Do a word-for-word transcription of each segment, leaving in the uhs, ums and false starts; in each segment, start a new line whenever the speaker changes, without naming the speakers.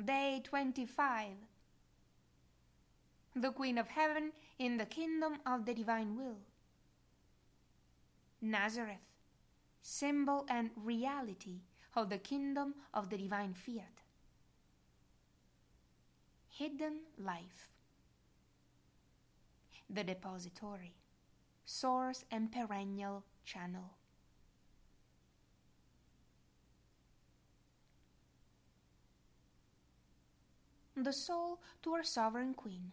day twenty-five. The Queen of Heaven in the Kingdom of the Divine Will. Nazareth, symbol and reality of the Kingdom of the Divine Fiat. Hidden Life. The Depository, Source and Perennial Channel. The Soul to our Sovereign Queen.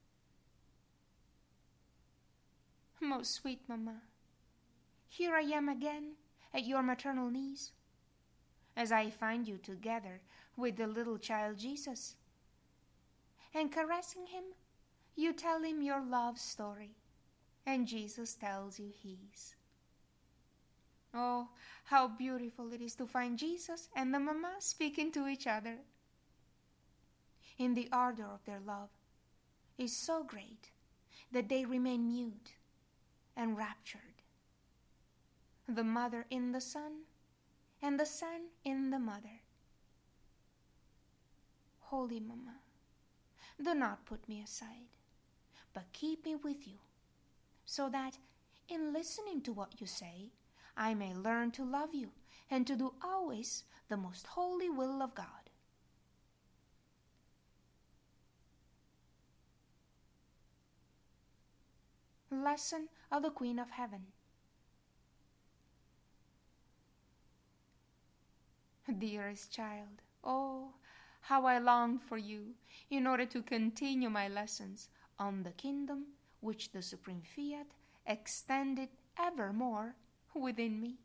Most sweet Mamma, here I am again at your maternal knees, as I find you together with the little child Jesus, and caressing him, you tell him your love story, and Jesus tells you his. Oh, how beautiful it is to find Jesus and the Mamma speaking to each other. In the ardor of their love is so great that they remain mute and raptured. The mother in the Son, and the Son in the mother. Holy Mamma, do not put me aside, but keep me with you, so that, in listening to what you say, I may learn to love you and to do always the most holy will of God. Lesson of the Queen of Heaven. Dearest child, oh, how I long for you in order to continue my lessons on the kingdom which the Supreme Fiat extended evermore within me.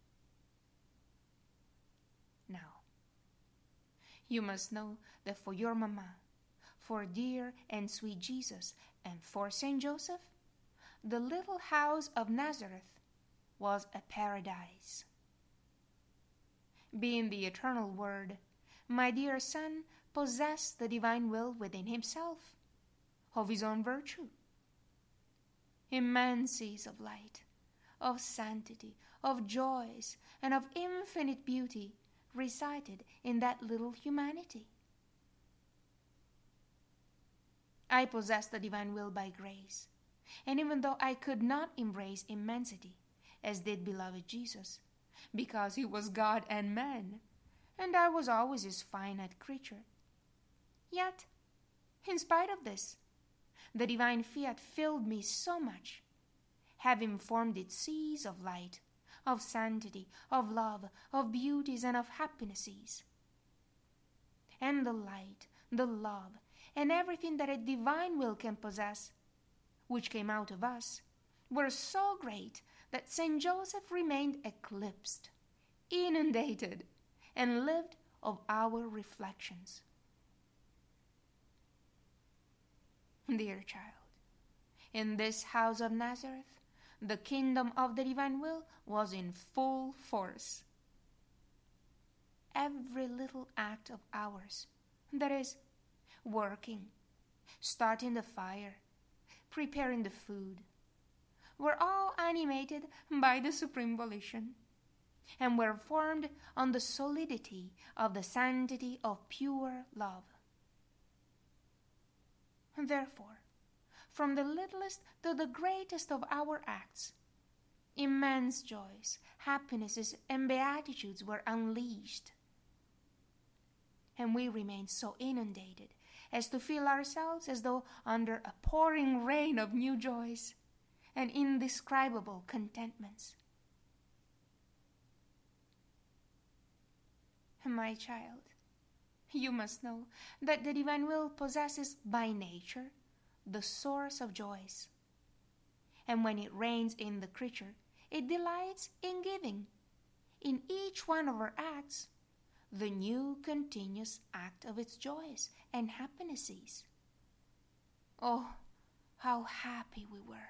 Now, you must know that for your Mamma, for dear and sweet Jesus, and for Saint Joseph, the little house of Nazareth was a paradise. Being the eternal Word, my dear Son possessed the divine will within himself, of his own virtue. Immensities of light, of sanctity, of joys, and of infinite beauty resided in that little humanity. I possessed the divine will by grace, and even though I could not embrace immensity, as did beloved Jesus, because he was God and man, and I was always his finite creature, yet, in spite of this, the divine fiat filled me so much, having formed its seas of light, of sanctity, of love, of beauties, and of happinesses. And the light, the love, and everything that a divine will can possess, which came out of us, were so great that Saint Joseph remained eclipsed, inundated, and lived of our reflections. Dear child, in this house of Nazareth, the kingdom of the divine will was in full force. Every little act of ours, that is, working, starting the fire, preparing the food, were all animated by the supreme volition, and were formed on the solidity of the sanctity of pure love. Therefore, from the littlest to the greatest of our acts, immense joys, happinesses, and beatitudes were unleashed, and we remained so inundated as to feel ourselves as though under a pouring rain of new joys and indescribable contentments. My child, you must know that the divine will possesses by nature the source of joys, and when it reigns in the creature, it delights in giving, in each one of our acts, the new continuous act of its joys and happinesses. Oh, how happy we were!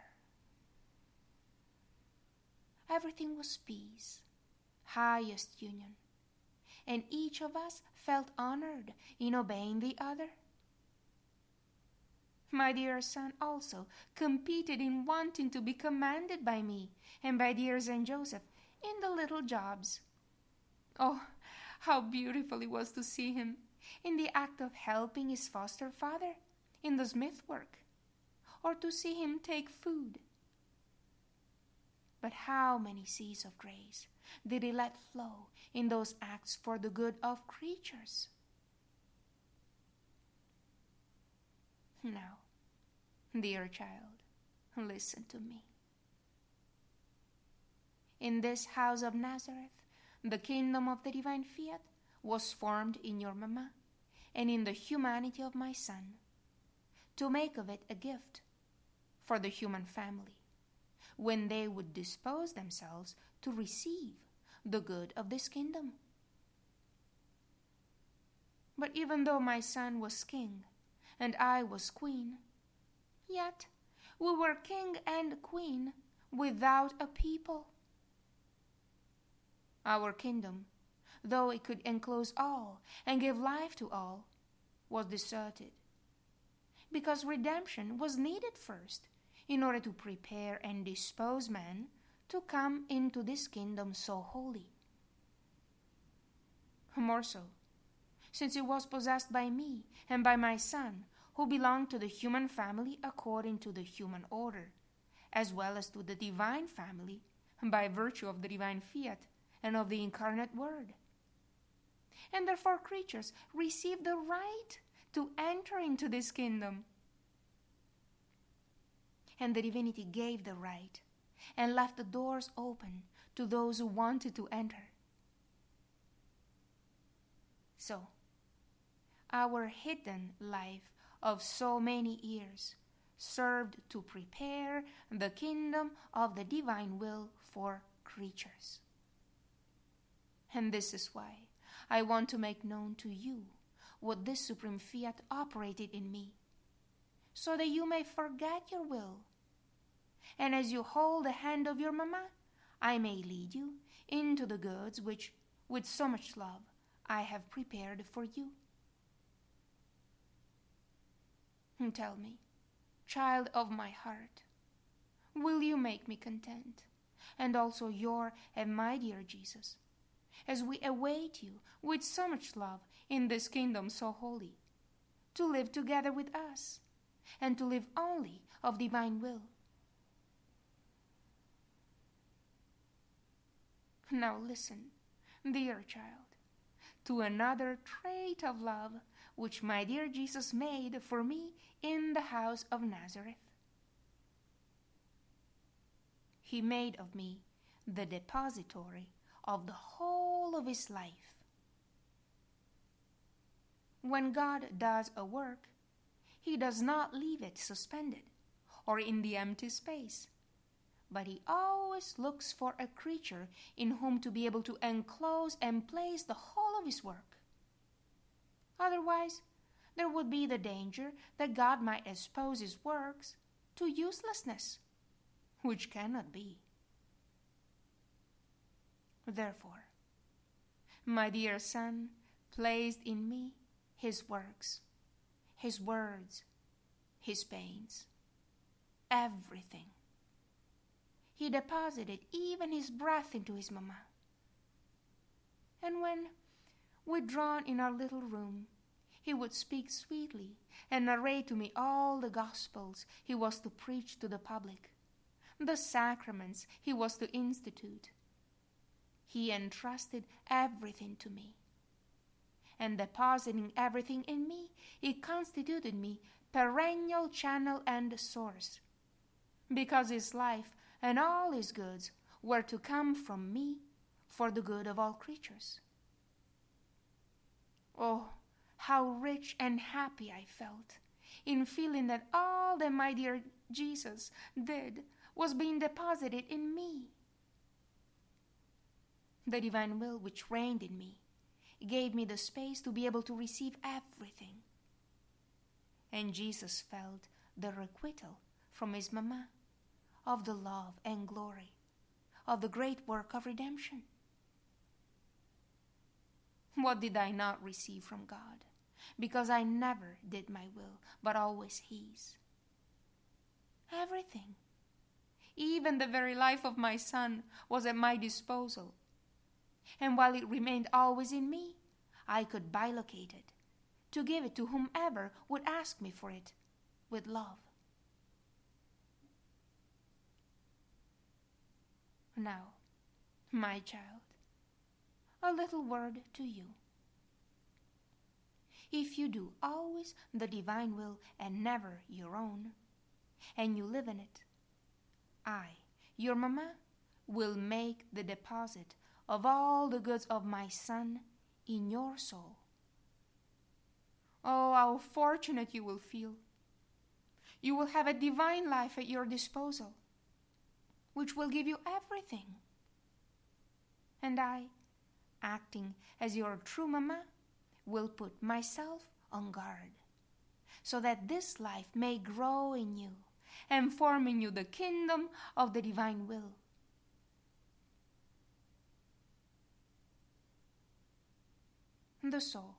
Everything was peace, highest union, and each of us felt honored in obeying the other. My dear Son also competed in wanting to be commanded by me and by dear Saint Joseph in the little jobs. Oh, how beautiful it was to see him in the act of helping his foster father in the smith work, or to see him take food. But how many seas of grace did he let flow in those acts for the good of creatures? Now, dear child, listen to me. In this house of Nazareth, the kingdom of the divine fiat was formed in your mamma and in the humanity of my son, to make of it a gift for the human family, when they would dispose themselves to receive the good of this kingdom. But even though my son was king and I was queen, yet we were king and queen without a people. Our kingdom, though it could enclose all and give life to all, was deserted, because redemption was needed first in order to prepare and dispose man to come into this kingdom so holy. More so, since it was possessed by me and by my son, who belonged to the human family according to the human order, as well as to the divine family by virtue of the divine fiat and of the incarnate word. And therefore creatures receive the right to enter into this kingdom. And the divinity gave the right and left the doors open to those who wanted to enter. So, our hidden life of so many years served to prepare the kingdom of the divine will for creatures. And this is why I want to make known to you what this supreme fiat operated in me, so that you may forget your will. And as you hold the hand of your mamma, I may lead you into the goods which, with so much love, I have prepared for you. And tell me, child of my heart, will you make me content, and also your and my dear Jesus, as we await you with so much love in this kingdom so holy, to live together with us, and to live only of divine will? Now listen, dear child, to another trait of love which my dear Jesus made for me in the house of Nazareth. He made of me the depository of the whole of his life. When God does a work, he does not leave it suspended or in the empty space, but he always looks for a creature in whom to be able to enclose and place the whole of his work. Otherwise, there would be the danger that God might expose his works to uselessness, which cannot be. Therefore, my dear son placed in me his works, his words, his pains, everything. He deposited even his breath into his mamma. And when, withdrawn in our little room, he would speak sweetly and narrate to me all the gospels he was to preach to the public, the sacraments he was to institute. He entrusted everything to me. And depositing everything in me, he constituted me perennial channel and source, because his life and all his goods were to come from me for the good of all creatures. Oh, how rich and happy I felt in feeling that all that my dear Jesus did was being deposited in me. The divine will which reigned in me gave me the space to be able to receive everything. And Jesus felt the requital from his mamma of the love and glory of the great work of redemption. What did I not receive from God? Because I never did my will, but always his. Everything. Even the very life of my son was at my disposal. And while it remained always in me, I could bilocate it to give it to whomever would ask me for it with love. Now, my child, a little word to you. If you do always the divine will and never your own, and you live in it, I, your Mama, will make the deposit of all the goods of my Son in your soul. Oh, how fortunate you will feel. You will have a divine life at your disposal, which will give you everything. And I, acting as your true Mama, will put myself on guard, so that this life may grow in you and form in you the kingdom of the divine will. The soul.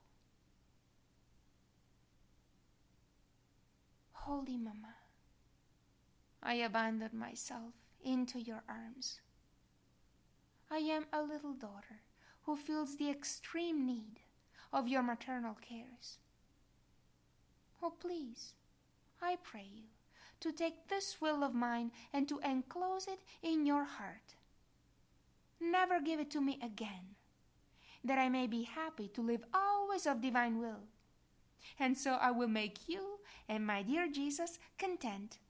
Holy Mama, I abandon myself into your arms. I am a little daughter who feels the extreme need of your maternal cares. Oh, please, I pray you to take this will of mine and to enclose it in your heart. Never give it to me again, that I may be happy to live always of divine will. And so I will make you and my dear Jesus content